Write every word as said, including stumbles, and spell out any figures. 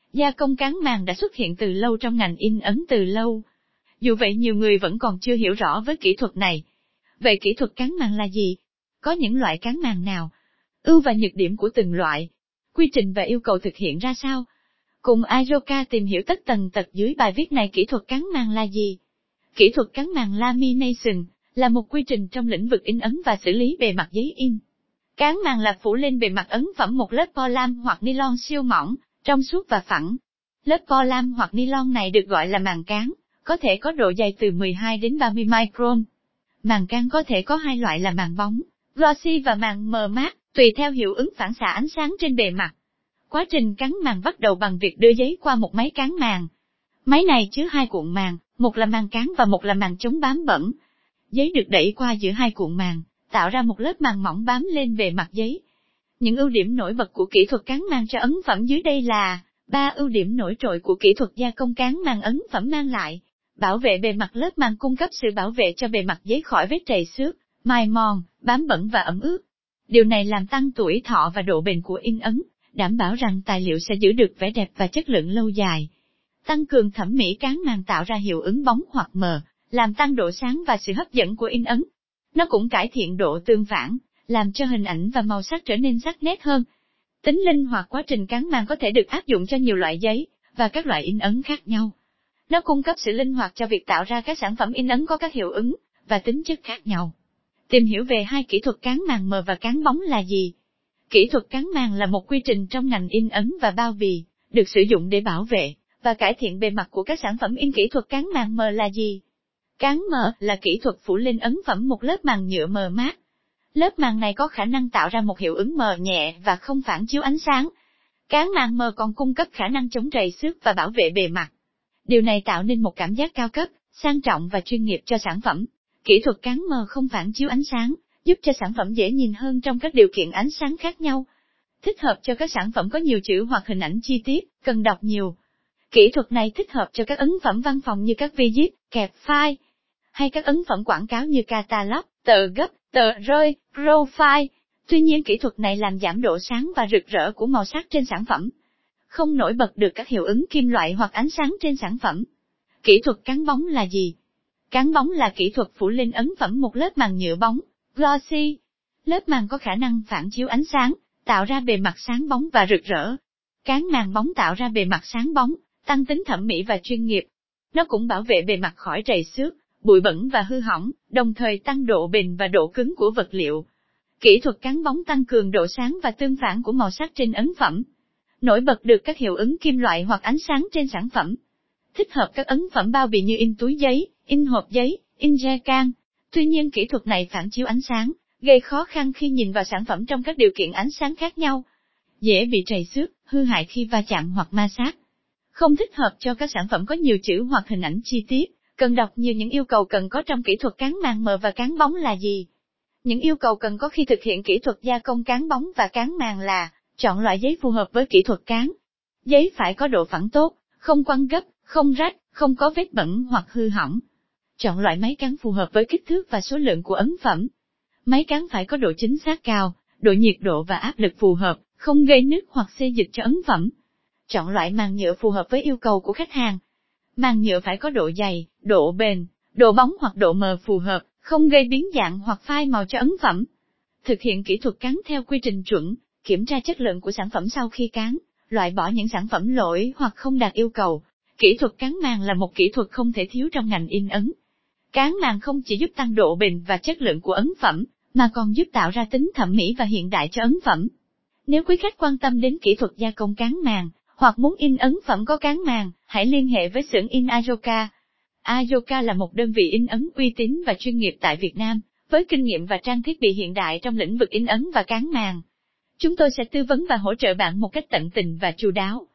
Gia công cán màng đã xuất hiện từ lâu trong ngành in ấn từ lâu. Dù vậy nhiều người vẫn còn chưa hiểu rõ với kỹ thuật này. Vậy kỹ thuật cán màng là gì? Có những loại cán màng nào? Ưu và nhược điểm của từng loại. Quy trình và yêu cầu thực hiện ra sao? Cùng Ajoka tìm hiểu tất tần tật dưới bài viết này. Kỹ thuật cán màng là gì? Kỹ thuật cán màng lamination là một quy trình trong lĩnh vực in ấn và xử lý bề mặt giấy in. Cán màng là phủ lên bề mặt ấn phẩm một lớp polam hoặc nylon siêu mỏng, trong suốt và phẳng. Lớp polam hoặc nylon này được gọi là màng cán, có thể có độ dày từ mười hai đến ba mươi micron. Màng cán có thể có hai loại là màng bóng, glossy và màng mờ mát, tùy theo hiệu ứng phản xạ ánh sáng trên bề mặt. Quá trình cán màng bắt đầu bằng việc đưa giấy qua một máy cán màng. Máy này chứa hai cuộn màng, một là màng cán và một là màng chống bám bẩn. Giấy được đẩy qua giữa hai cuộn màng, tạo ra một lớp màng mỏng bám lên bề mặt giấy. Những ưu điểm nổi bật của kỹ thuật cán màng cho ấn phẩm dưới đây là ba ưu điểm nổi trội của kỹ thuật gia công cán màng ấn phẩm mang lại. Bảo vệ bề mặt lớp màng cung cấp sự bảo vệ cho bề mặt giấy khỏi vết trầy xước, mài mòn, bám bẩn và ẩm ướt. Điều này làm tăng tuổi thọ và độ bền của in ấn, đảm bảo rằng tài liệu sẽ giữ được vẻ đẹp và chất lượng lâu dài. Tăng cường thẩm mỹ cán màng tạo ra hiệu ứng bóng hoặc mờ, làm tăng độ sáng và sự hấp dẫn của in ấn. Nó cũng cải thiện độ tương phản, làm cho hình ảnh và màu sắc trở nên sắc nét hơn. Tính linh hoạt quá trình cán màng có thể được áp dụng cho nhiều loại giấy và các loại in ấn khác nhau. Nó cung cấp sự linh hoạt cho việc tạo ra các sản phẩm in ấn có các hiệu ứng và tính chất khác nhau. Tìm hiểu về hai kỹ thuật cán màng mờ và cán bóng là gì? Kỹ thuật cán màng là một quy trình trong ngành in ấn và bao bì, được sử dụng để bảo vệ và cải thiện bề mặt của các sản phẩm in. Kỹ thuật cán màng mờ là gì? Cán mờ là kỹ thuật phủ lên ấn phẩm một lớp màng nhựa mờ mát. Lớp màng này có khả năng tạo ra một hiệu ứng mờ nhẹ và không phản chiếu ánh sáng. Cán màng mờ còn cung cấp khả năng chống trầy xước và bảo vệ bề mặt. Điều này tạo nên một cảm giác cao cấp, sang trọng và chuyên nghiệp cho sản phẩm. Kỹ thuật cán mờ không phản chiếu ánh sáng, giúp cho sản phẩm dễ nhìn hơn trong các điều kiện ánh sáng khác nhau. Thích hợp cho các sản phẩm có nhiều chữ hoặc hình ảnh chi tiết, cần đọc nhiều. Kỹ thuật này thích hợp cho các ấn phẩm văn phòng như các visit, kẹp file, hay các ấn phẩm quảng cáo như catalog, tờ gấp, tờ rơi, profile. Tuy nhiên kỹ thuật này làm giảm độ sáng và rực rỡ của màu sắc trên sản phẩm. Không nổi bật được các hiệu ứng kim loại hoặc ánh sáng trên sản phẩm. Kỹ thuật cán bóng là gì? Cán bóng là kỹ thuật phủ lên ấn phẩm một lớp màng nhựa bóng, glossy. Lớp màng có khả năng phản chiếu ánh sáng, tạo ra bề mặt sáng bóng và rực rỡ. Cán màng bóng tạo ra bề mặt sáng bóng, tăng tính thẩm mỹ và chuyên nghiệp. Nó cũng bảo vệ bề mặt khỏi trầy xước, bụi bẩn và hư hỏng, đồng thời tăng độ bền và độ cứng của vật liệu. Kỹ thuật cán bóng tăng cường độ sáng và tương phản của màu sắc trên ấn phẩm. Nổi bật được các hiệu ứng kim loại hoặc ánh sáng trên sản phẩm. Thích hợp các ấn phẩm bao bì như in túi giấy, in hộp giấy, in gel can. Tuy nhiên kỹ thuật này phản chiếu ánh sáng, gây khó khăn khi nhìn vào sản phẩm trong các điều kiện ánh sáng khác nhau. Dễ bị trầy xước, hư hại khi va chạm hoặc ma sát. Không thích hợp cho các sản phẩm có nhiều chữ hoặc hình ảnh chi tiết, cần đọc nhiều. Những yêu cầu cần có trong kỹ thuật cán màng mờ và cán bóng là gì? Những yêu cầu cần có khi thực hiện kỹ thuật gia công cán bóng và cán màng là: chọn loại giấy phù hợp với kỹ thuật cán. Giấy phải có độ phẳng tốt, không quăng gấp, không rách, không có vết bẩn hoặc hư hỏng. Chọn loại máy cán phù hợp với kích thước và số lượng của ấn phẩm. Máy cán phải có độ chính xác cao, độ nhiệt độ và áp lực phù hợp, không gây nứt hoặc xê dịch cho ấn phẩm. Chọn loại màng nhựa phù hợp với yêu cầu của khách hàng. Màng nhựa phải có độ dày, độ bền, độ bóng hoặc độ mờ phù hợp, không gây biến dạng hoặc phai màu cho ấn phẩm. Thực hiện kỹ thuật cán theo quy trình chuẩn, kiểm tra chất lượng của sản phẩm sau khi cán, loại bỏ những sản phẩm lỗi hoặc không đạt yêu cầu. Kỹ thuật cán màng là một kỹ thuật không thể thiếu trong ngành in ấn. Cán màng không chỉ giúp tăng độ bền và chất lượng của ấn phẩm, mà còn giúp tạo ra tính thẩm mỹ và hiện đại cho ấn phẩm. Nếu quý khách quan tâm đến kỹ thuật gia công cán màng, hoặc muốn in ấn phẩm có cán màng, hãy liên hệ với xưởng in Ajoka. Ajoka là một đơn vị in ấn uy tín và chuyên nghiệp tại Việt Nam, với kinh nghiệm và trang thiết bị hiện đại trong lĩnh vực in ấn và cán màng. Chúng tôi sẽ tư vấn và hỗ trợ bạn một cách tận tình và chu đáo.